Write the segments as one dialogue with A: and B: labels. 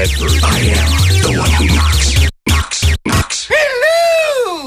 A: Bedford. I am the one who knocks. Hello!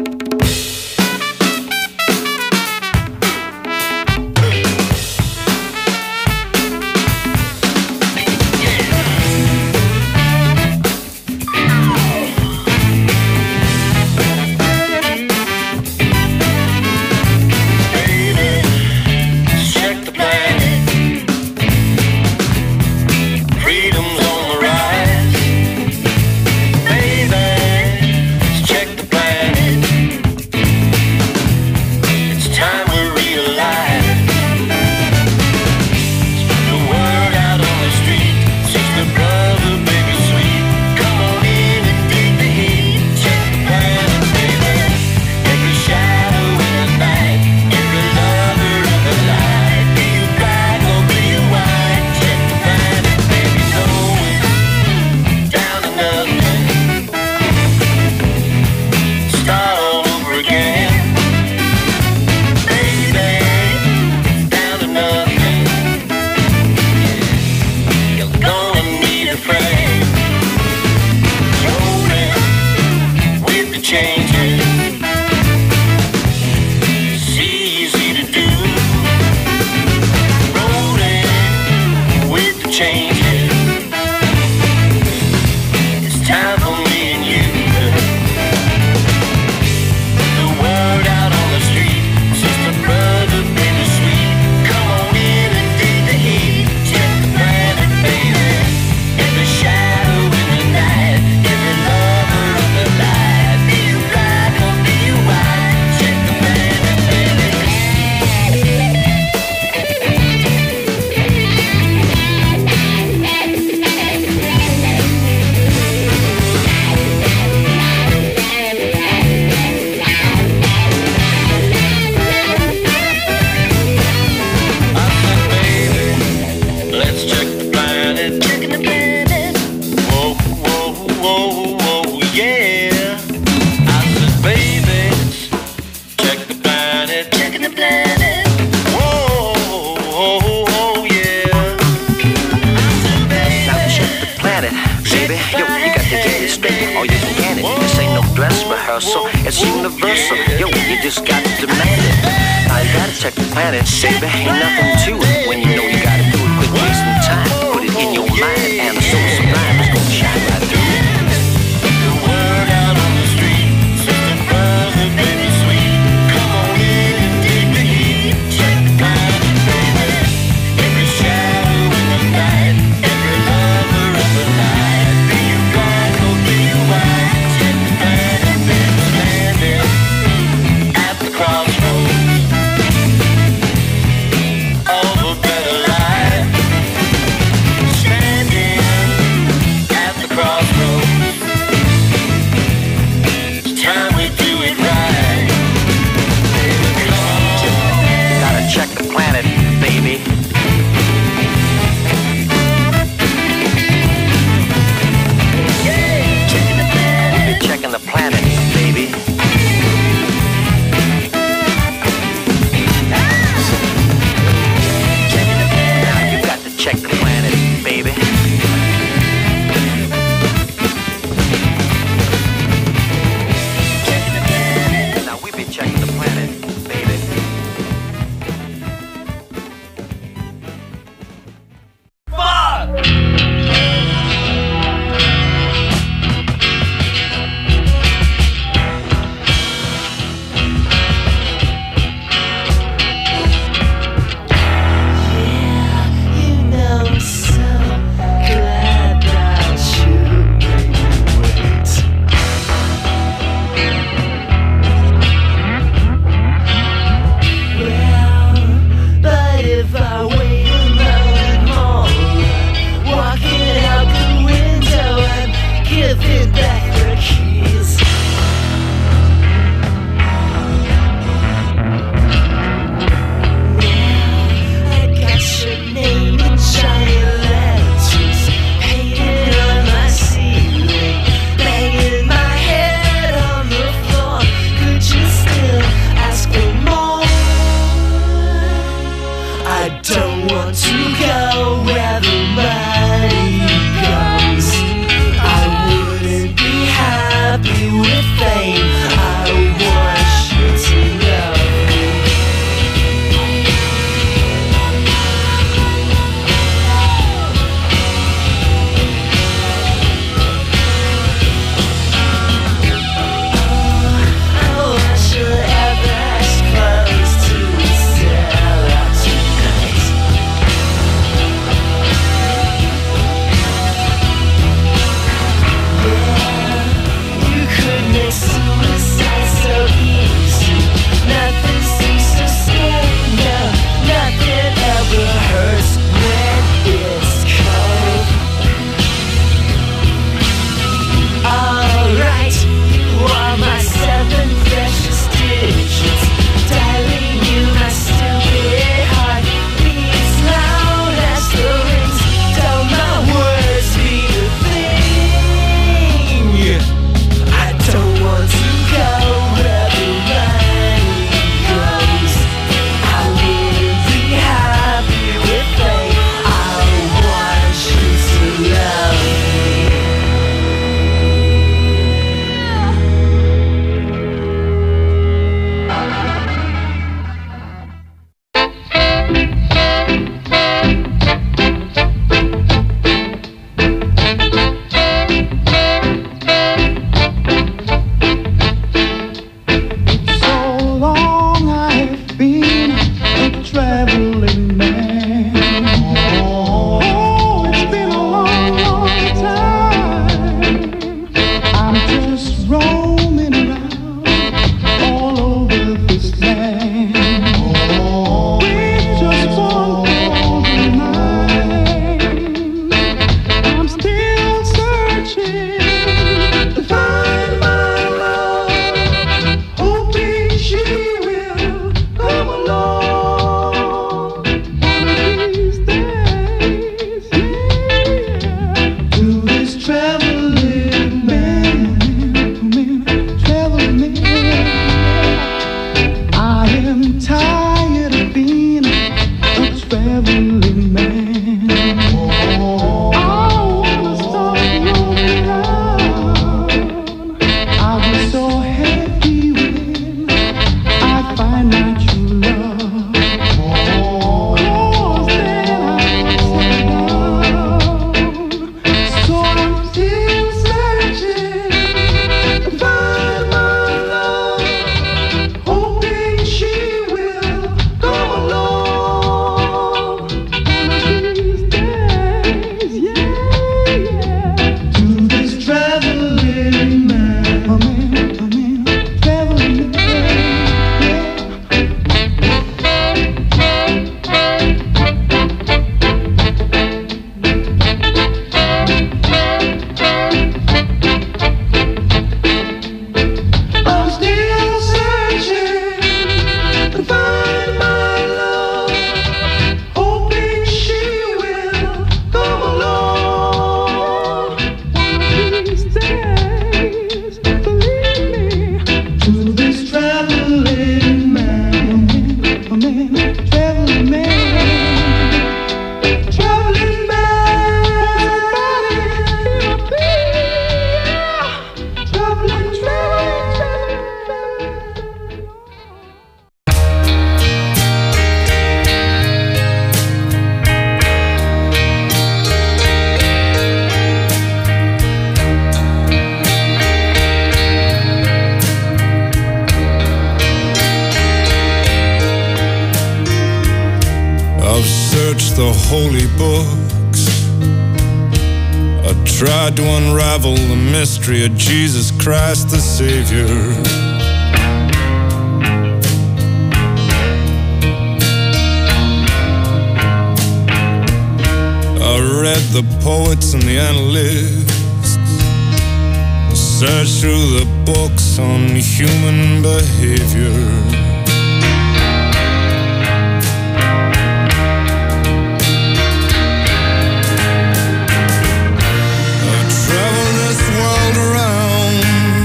B: It's universal, yo, you just got to demand it. I gotta check the planet, baby, ain't nothing to it. When you know you gotta do it, quit wasting time. Put it in your mind, and the soul sublime is gonna shine right through it.
C: The word out on the street, sister, brother, baby, sweet. Come on in and dig the heat. Check the planet, baby. Every shadow in the night, every lover of the night. Be you black or be you white? Check the planet, baby. Standing at the crossroads of a better life. Standing at the crossroads. It's time we do it right. Baby, come on.
B: Gotta check the planet, baby.
C: Yeah, checking the planet.
B: We'll be checking the planet, baby.
C: Checking the planet.
B: Now you got to check the planet, baby.
C: Checking the planet.
B: Now we be checking the planet, baby.
D: I don't want to go where the money goes. searched the holy books. I tried to unravel the mystery of Jesus Christ the Savior. I read the poets and the analysts, searched through the books on human behavior. I've traveled this world around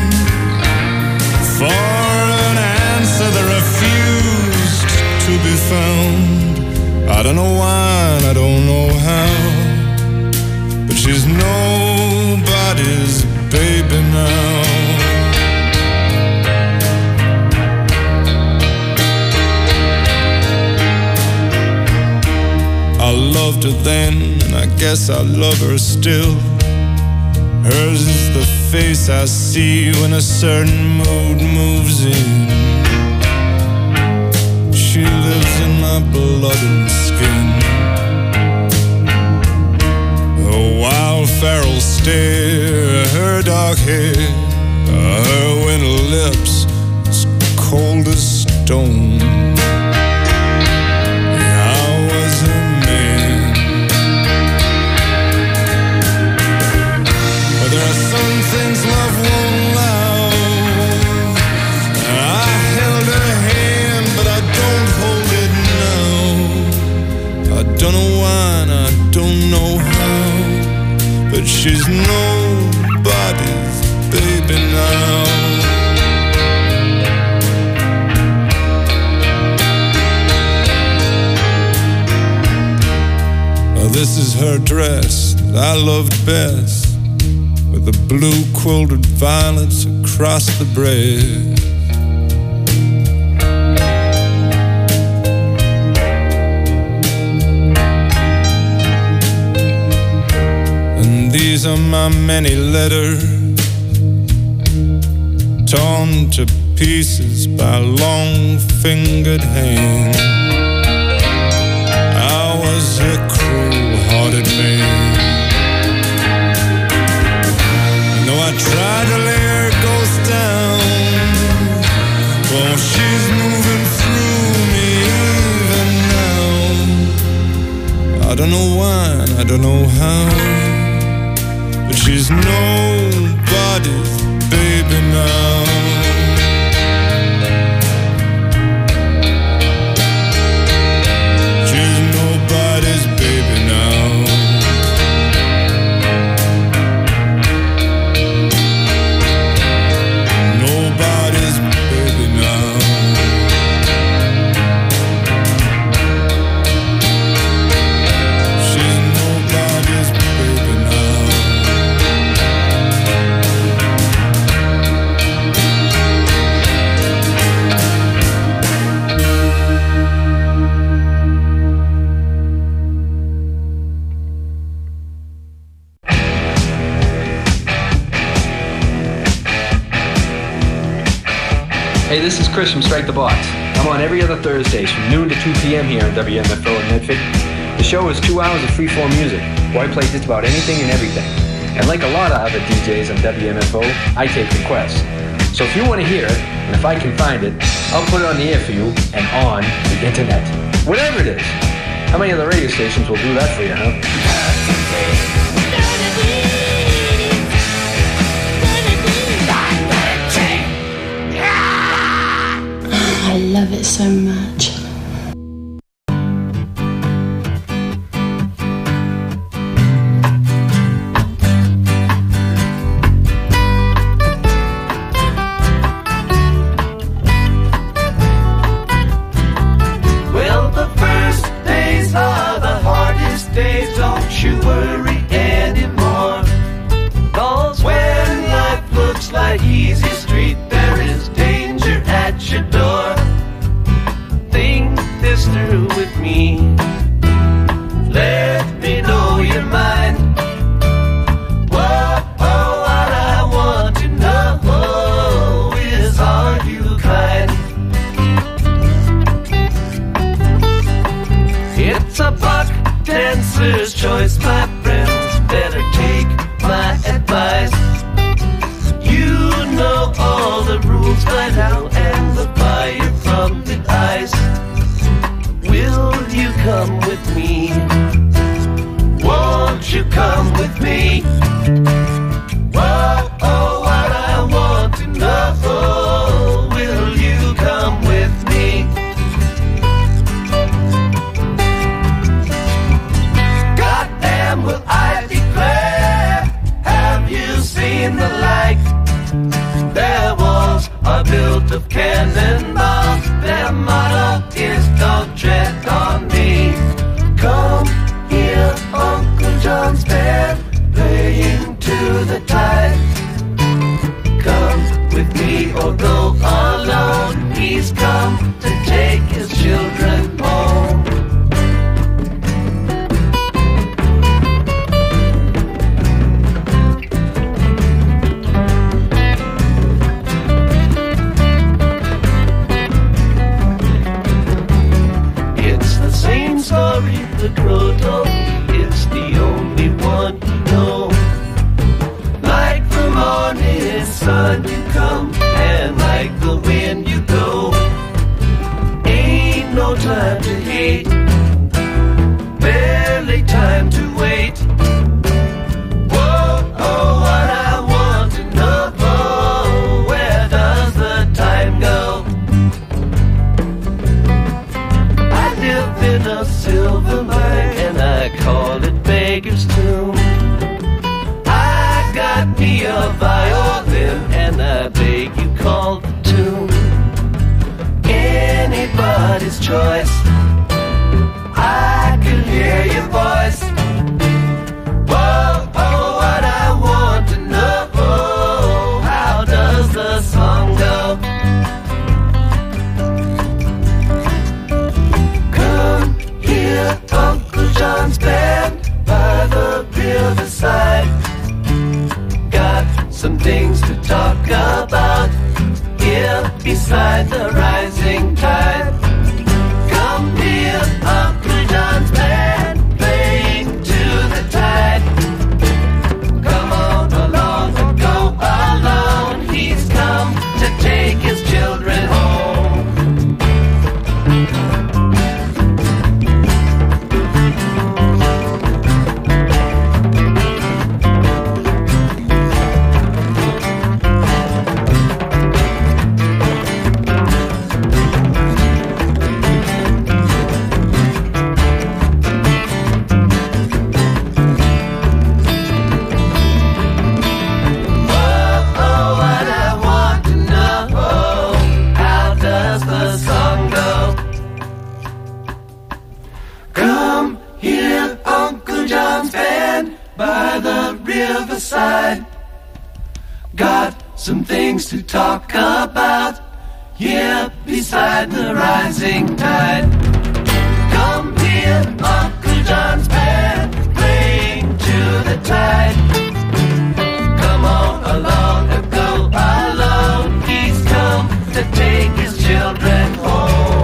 D: for an answer that refused to be found. I don't know why and I don't know how, but she's nobody's baby now. I loved her then, and I guess I love her still. Hers is the face I see when a certain mood moves in. She lives in my blood and skin. Her wild feral stare, her dark hair, her winter lips as cold as stone. I was a man. But there are some things love won't allow. I held her hand, but I don't hold it now. I don't know why and I don't know how, but she's nobody's baby now. Now this is her dress that I loved best, with the blue quilted violets across the breast. These are my many letters, torn to pieces by long-fingered hands. I was a cruel-hearted man. And though I tried to lay her ghost down, well, she's moving through me even now. I don't know why, I don't know how, but she's nobody's baby now. She's nobody's baby now. Nobody's baby now. She's nobody's baby now.
E: Hey, this is Chris from Strike the Box. I'm on every other Thursdays from noon to 2 p.m. here on WMFO in Medford. The show is 2 hours of free-form music, where I play just about anything and everything. And like a lot of other DJs on WMFO, I take requests. So if you want to hear it, and if I can find it, I'll put it on the air for you and on the internet. Whatever it is. How many other radio stations will do that for you, huh?
F: I love it so much.
C: Well, the first days are the hardest days, don't you worry anymore. 'Cause when life looks like easy street, there is danger at your door. Things It's a buck dancer's choice, my friends. Better take my advice. You know all the rules by now, and the fire from the ice. Will you come with me? Won't you come with me? Whoa, oh, what I want to know. Will you come with me? Goddamn, will I declare? Have you seen the like? Their walls are built of cannonballs. Their motto is don't tread on me. Come here, Uncle John's band playing to the tide. Come with me or go alone. He's come to take his children home. Story the crow told me, it's the only one you know. Like the morning sun you come, and like the wind you go. Ain't no time to hate, barely time to wait. Whoa, oh, what I want to know, where does the time go? I live in a silver mine, and I call it Beggar's Tomb. I got me a violin, and I beg you call the tune. Anybody's choice, I can hear your voice. Whoa, oh, what I want to know, how does the song go? Uncle John's band by the riverside. Got some things to talk about here beside the rising tide. Come here, Uncle John's band playing to the tide. Come on along and go alone. He's come to take his children home. By the riverside, got some things to talk about here beside the rising tide. Come here, Uncle John's band playing to the tide. Come on along and go alone. He's come to take his children home.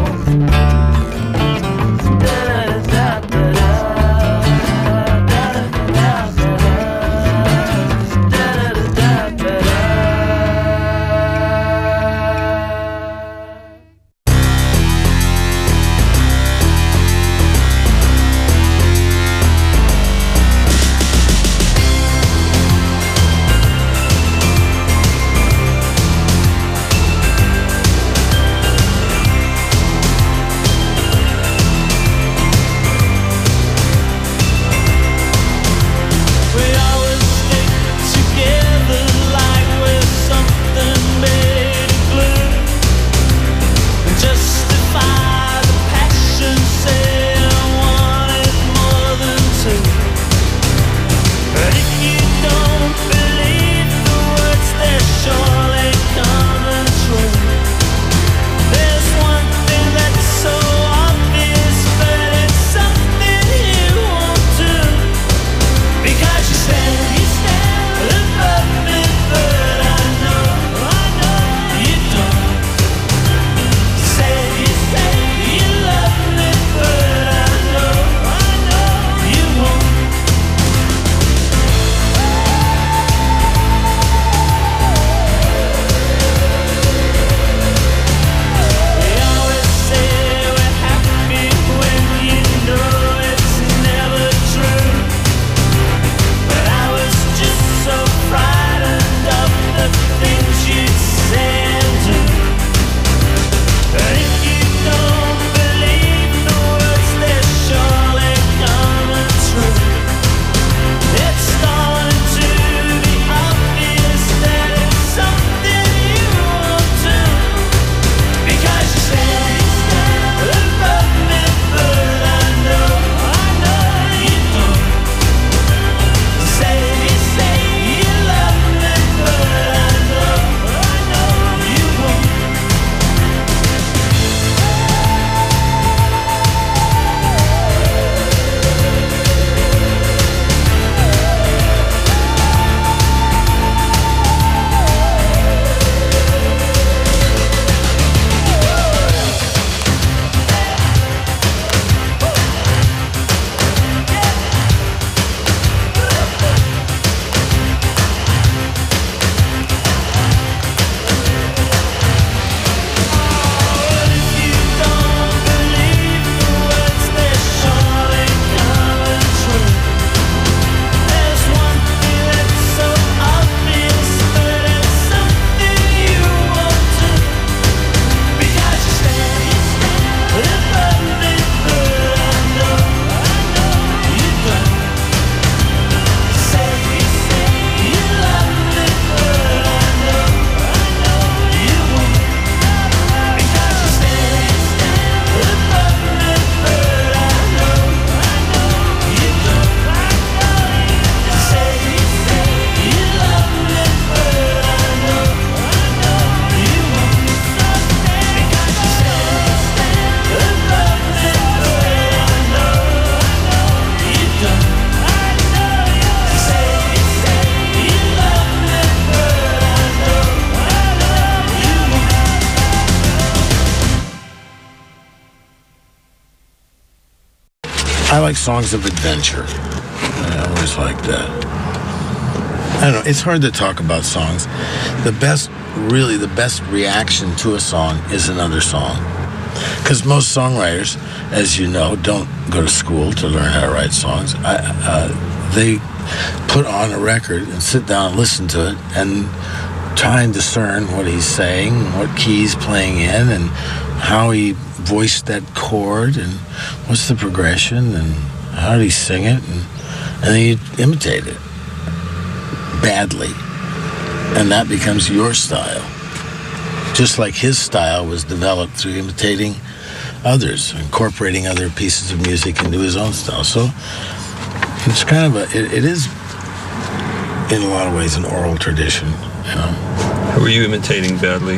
F: like songs of adventure. I always like that. I don't know, it's hard to talk about songs. The best reaction to a song is another song. Because most songwriters, as you know, don't go to school to learn how to write songs. They put on a record and sit down and listen to it and try and discern what he's saying, what key he's playing in, and how he voiced that chord, and what's the progression, and how did he sing it, and then you imitate it badly, and that becomes your style. Just like his style was developed through imitating others, incorporating other pieces of music into his own style. So it's kind of it is in a lot of ways an oral tradition, you know.
G: Who were you imitating badly?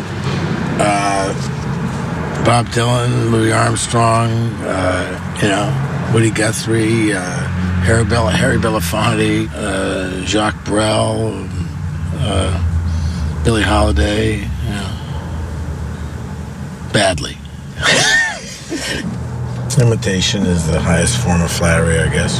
F: Bob Dylan, Louis Armstrong, Woody Guthrie, Harry Belafonte, Jacques Brel, Billie Holiday, badly. Imitation is the highest form of flattery, I guess.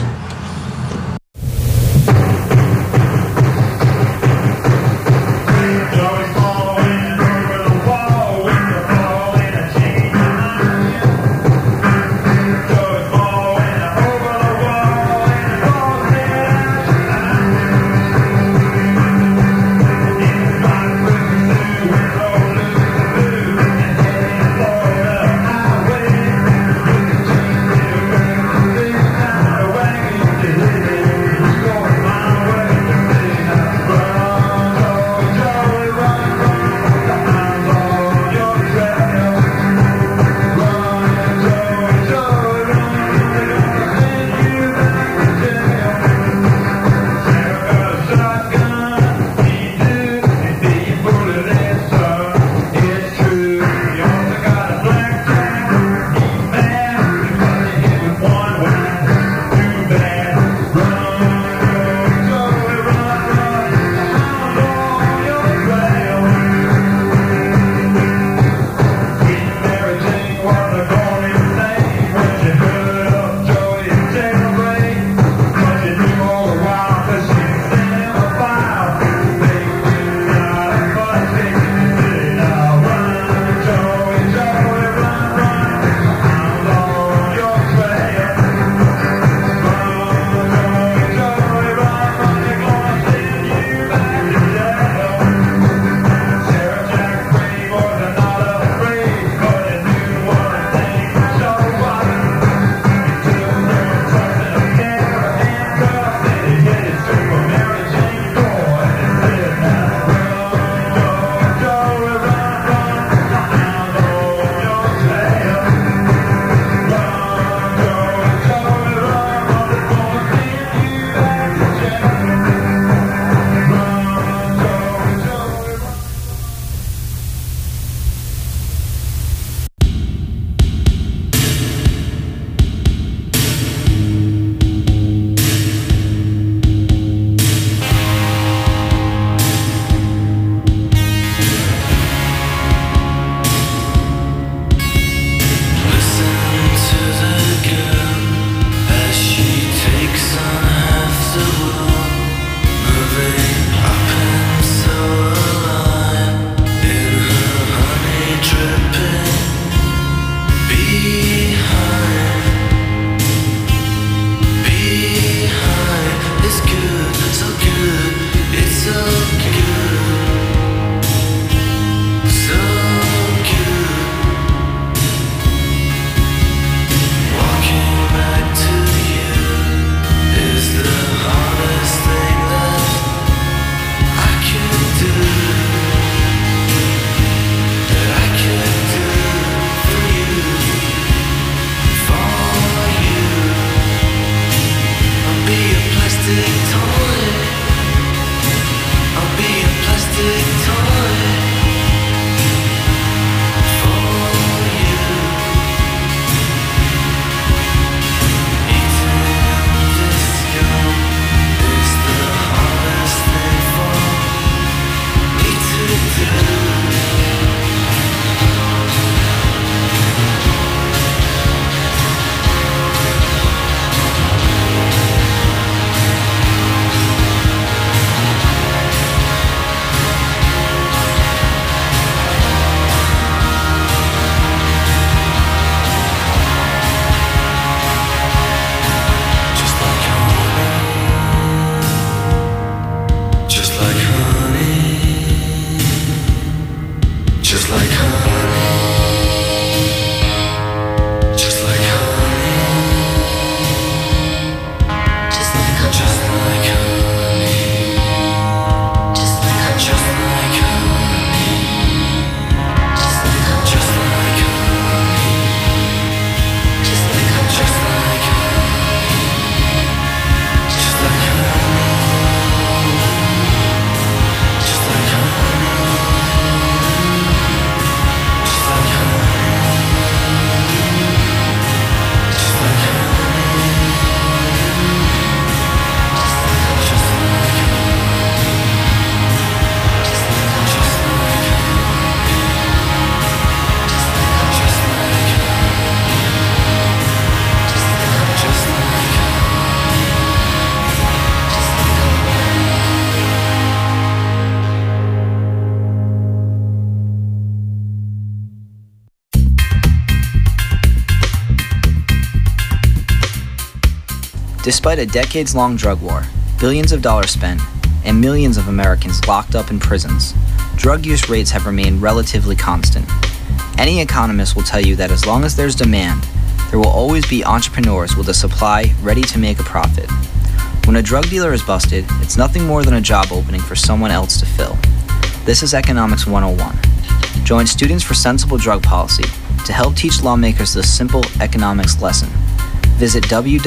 H: Despite a decades-long drug war, billions of dollars spent, and millions of Americans locked up in prisons, drug use rates have remained relatively constant. Any economist will tell you that as long as there's demand, there will always be entrepreneurs with a supply ready to make a profit. When a drug dealer is busted, it's nothing more than a job opening for someone else to fill. This is Economics 101. Join Students for Sensible Drug Policy to help teach lawmakers this simple economics lesson. Visit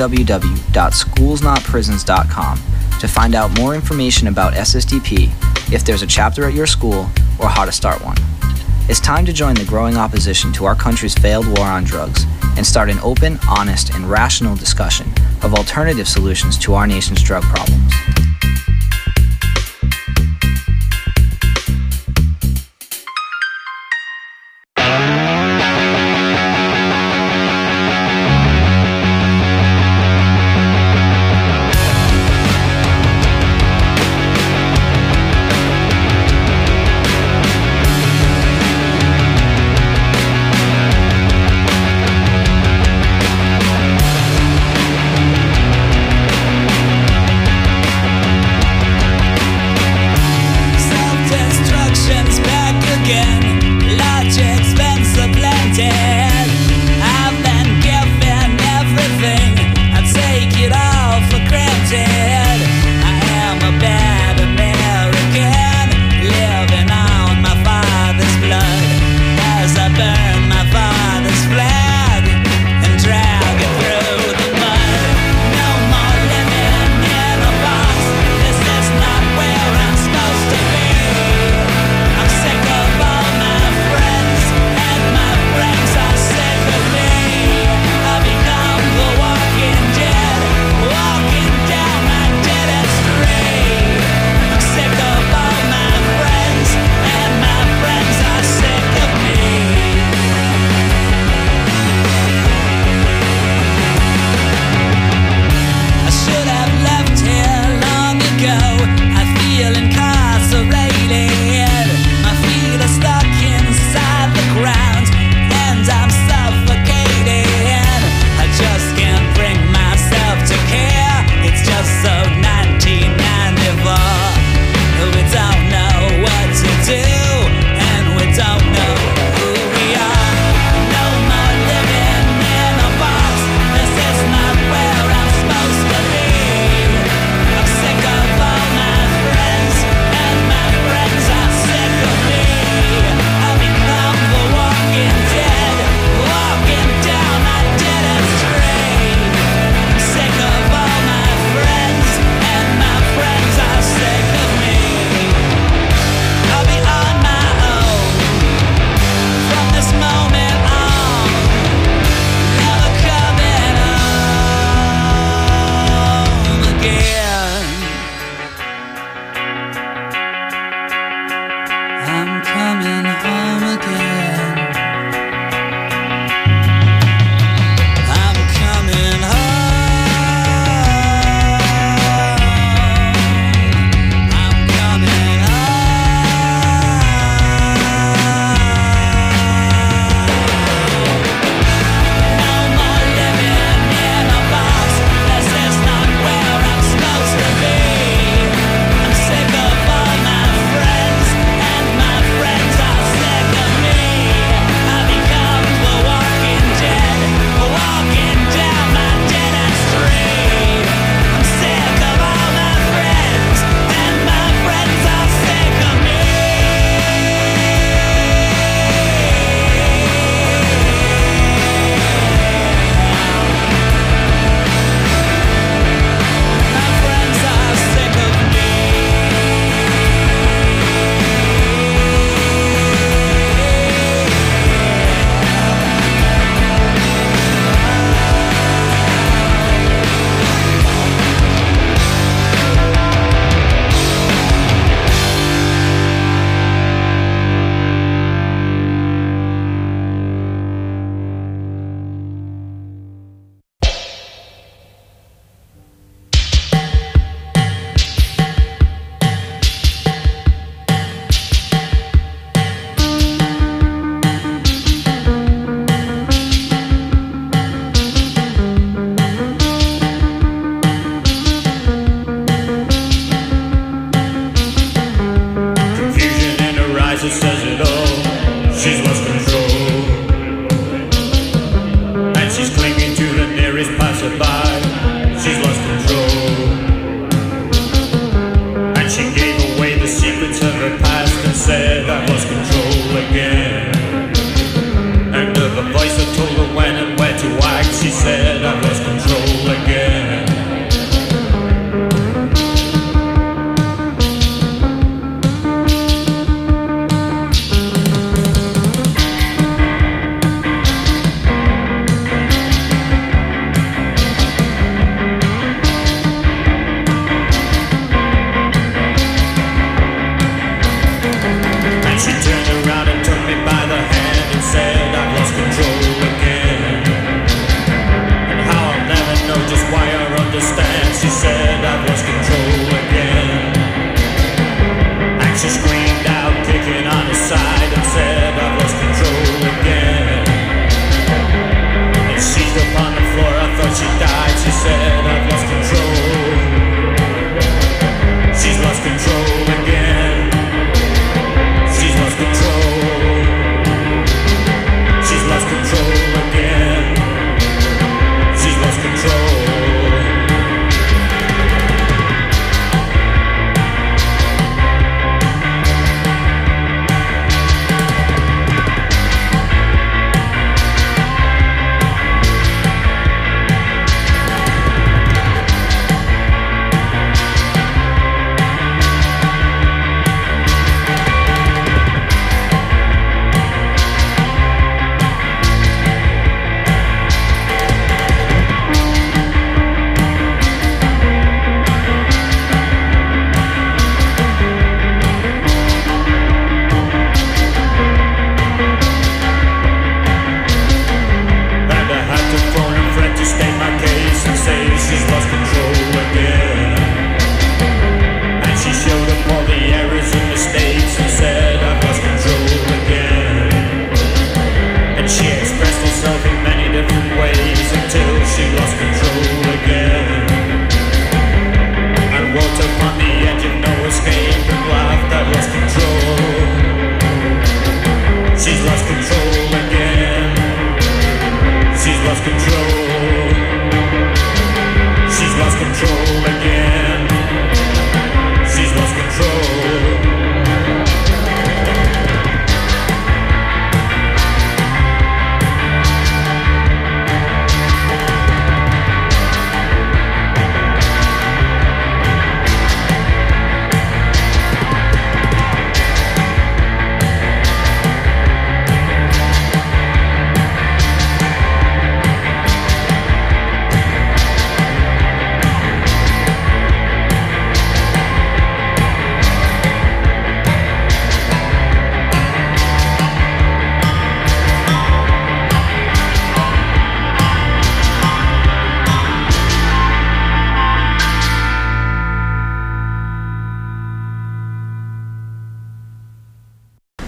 H: www.schoolsnotprisons.com to find out more information about SSDP, if there's a chapter at your school, or how to start one. It's time to join the growing opposition to our country's failed war on drugs and start an open, honest, and rational discussion of alternative solutions to our nation's drug problems.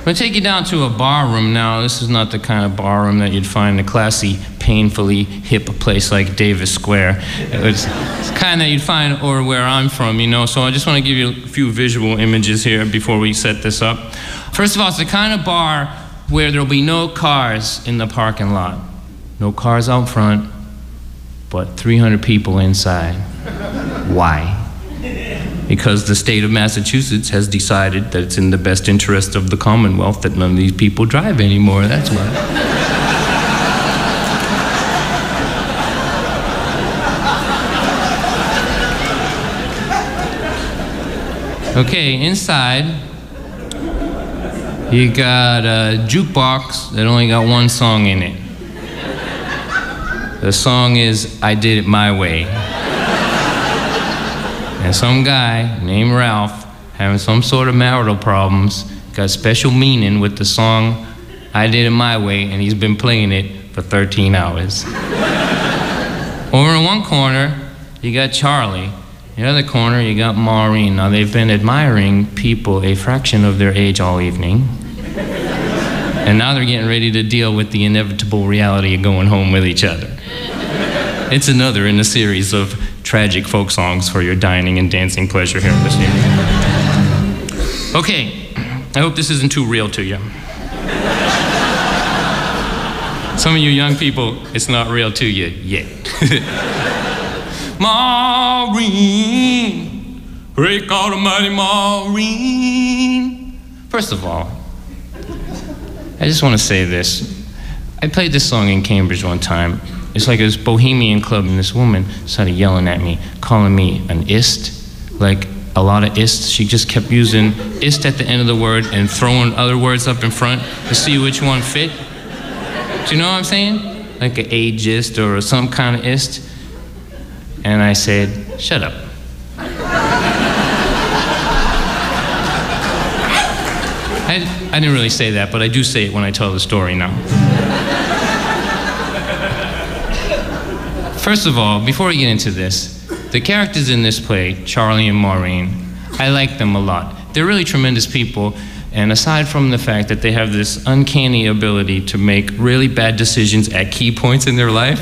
I: I'm gonna take you down to a bar room now. This is not the kind of bar room that you'd find in a classy, painfully hip place like Davis Square. It's the kind that you'd find or where I'm from, you know. So I just want to give you a few visual images here before we set this up. First of all, it's the kind of bar where there'll be no cars in the parking lot. No cars out front, but 300 people inside. Why? Because the state of Massachusetts has decided that it's in the best interest of the Commonwealth that none of these people drive anymore, that's why. Okay, inside, you got a jukebox that only got one song in it. The song is I Did It My Way. And some guy named Ralph, having some sort of marital problems, got special meaning with the song I Did It My Way, and he's been playing it for 13 hours. Over in one corner, you got Charlie. In the other corner, you got Maureen. Now, they've been admiring people a fraction of their age all evening. And now they're getting ready to deal with the inevitable reality of going home with each other. It's another in a series of tragic folk songs for your dining and dancing pleasure here this evening. Okay, I hope this isn't too real to you. Some of you young people, it's not real to you yet. Maureen, great God Almighty, Maureen. First of all, I just want to say this. I played this song in Cambridge one time. It's like this bohemian club, and this woman started yelling at me, calling me an ist, like a lot of ists. She just kept using ist at the end of the word and throwing other words up in front to see which one fit. Do you know what I'm saying? Like an ageist or some kind of ist. And I said, shut up. I didn't really say that, but I do say it when I tell the story now. First of all, before we get into this, the characters in this play, Charlie and Maureen, I like them a lot. They're really tremendous people, and aside from the fact that they have this uncanny ability to make really bad decisions at key points in their life,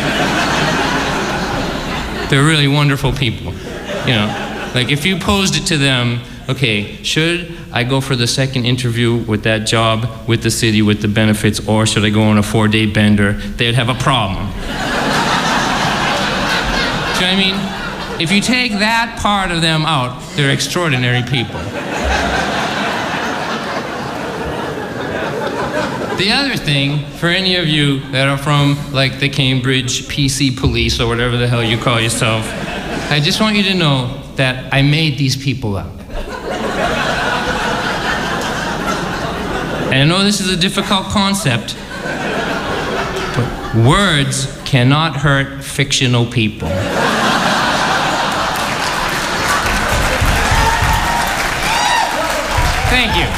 I: they're really wonderful people. You know, like if you posed it to them, okay, should I go for the second interview with that job, with the city, with the benefits, or should I go on a 4-day bender? They'd have a problem. Do you know what I mean? If you take that part of them out, they're extraordinary people. The other thing, for any of you that are from like the Cambridge PC police or whatever the hell you call yourself, I just want you to know that I made these people up. And I know this is a difficult concept, but words cannot hurt fictional people. Thank you.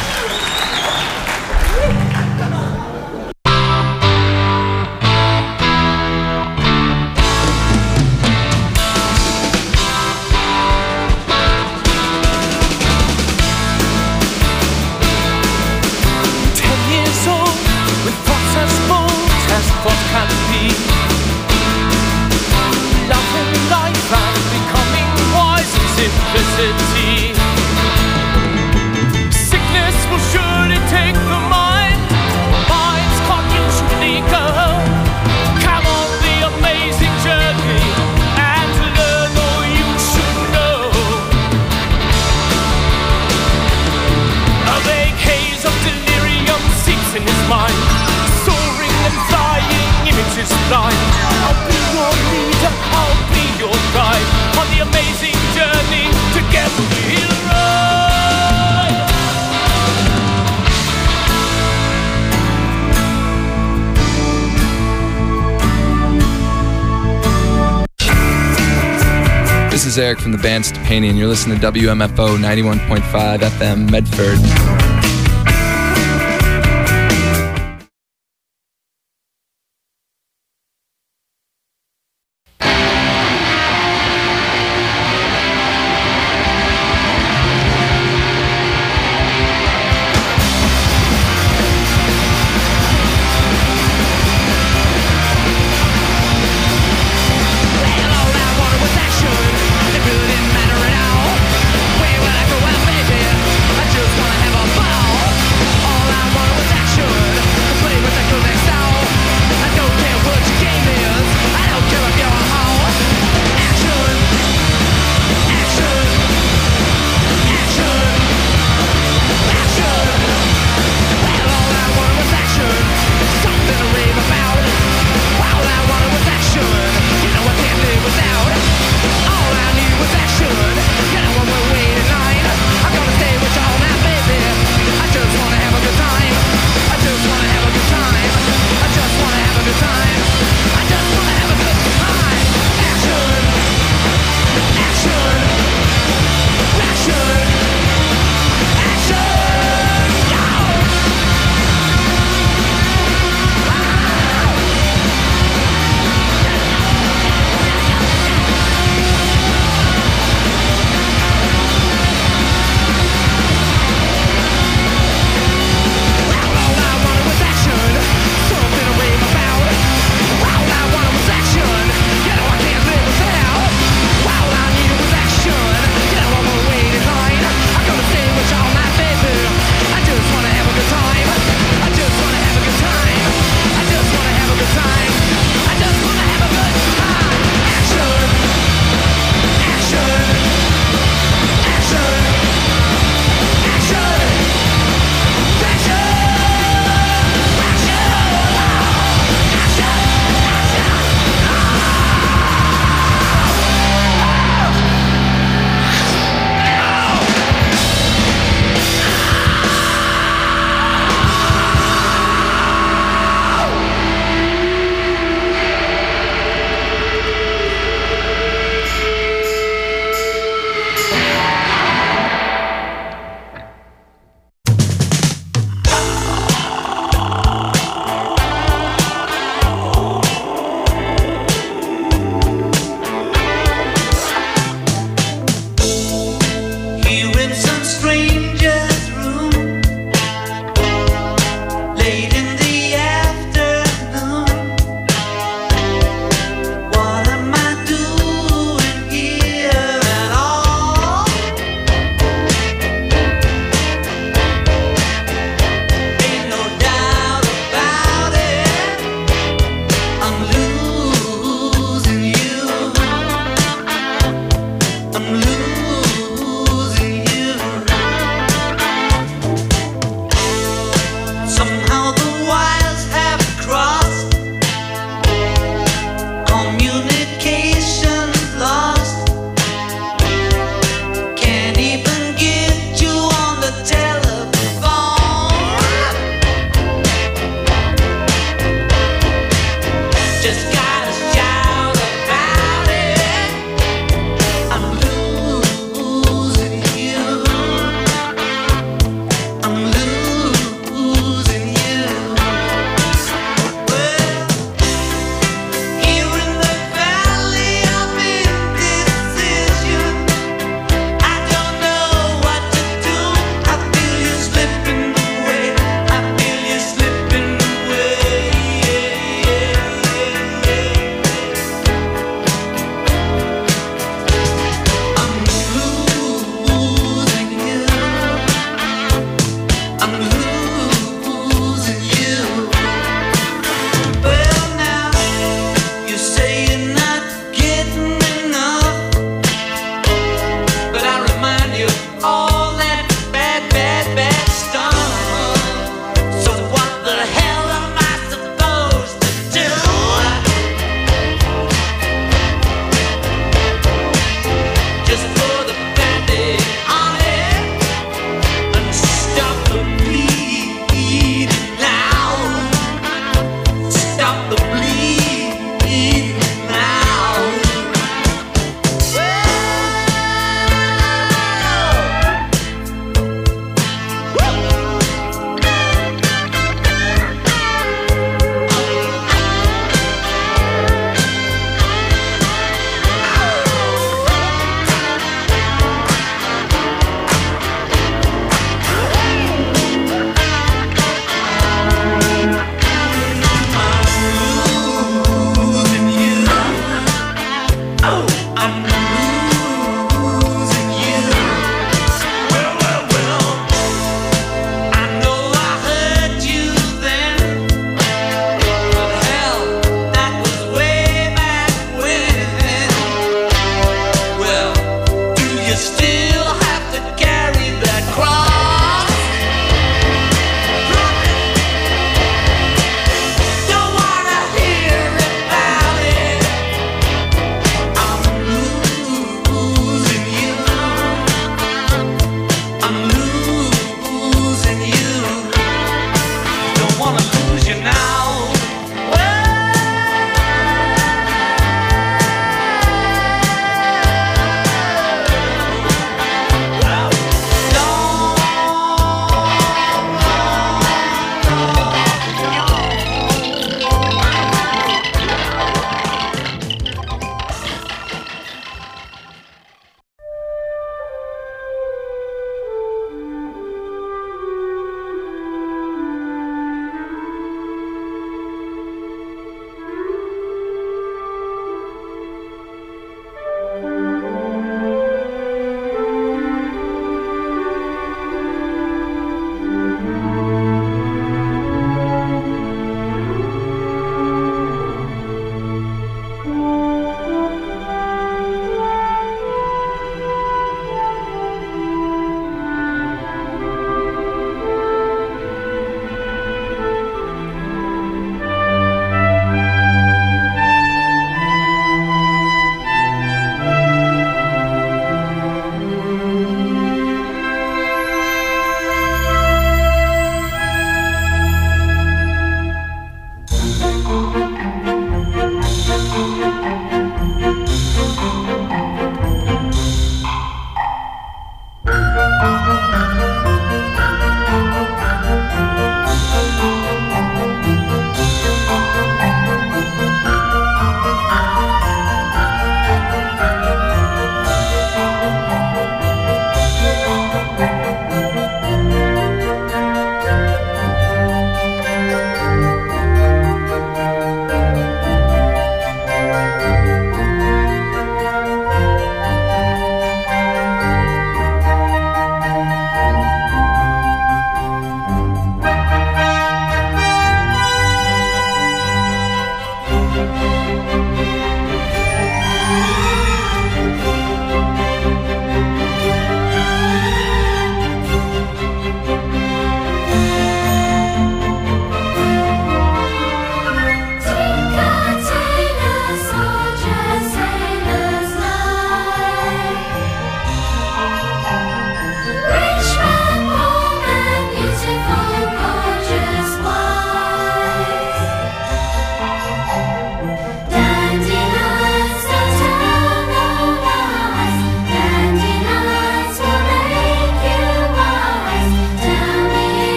J: This is Eric from the band Stepani, and you're listening to WMFO 91.5 FM Medford.
C: still have to carry that cross. Don't wanna hear about it. I'm losing you. I'm losing you. Don't wanna lose you now.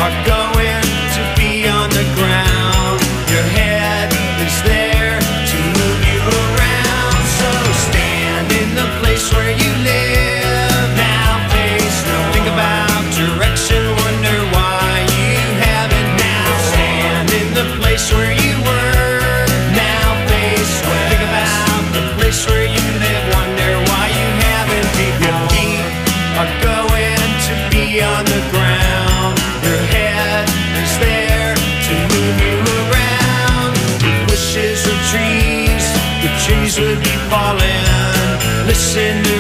C: are going to be on the ground. Your head is there to move you around. So stand in the place where you live. Now face no. Think about direction, wonder why you haven't now. Stand in the place where you were. Now face where. Think about the place where you live, wonder why you haven't been. Your feet are going to be on the ground. Your head is there to move you around. With wishes of trees, the trees would be falling. Listen to